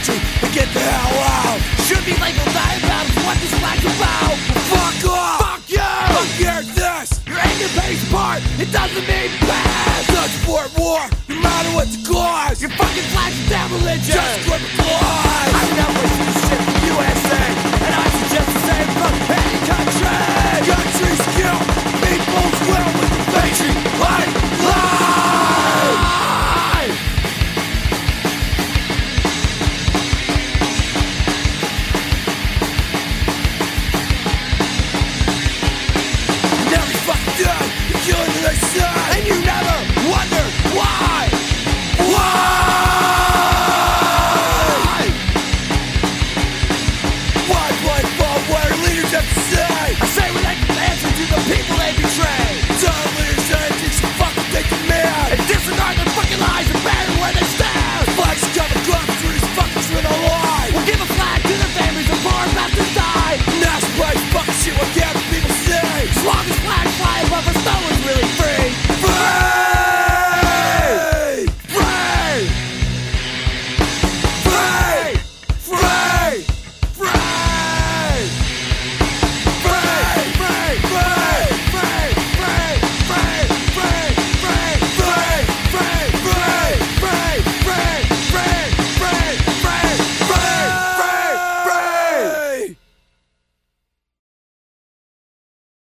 country and get the hell out. Should be labeled dying about is what this flag's about. Fuck off! Fuck you! Fuck your this! Your anger pays part, it doesn't mean bad. Don't support war, no matter what the cause. Your fucking flag's a damn religion. Just quit the cause.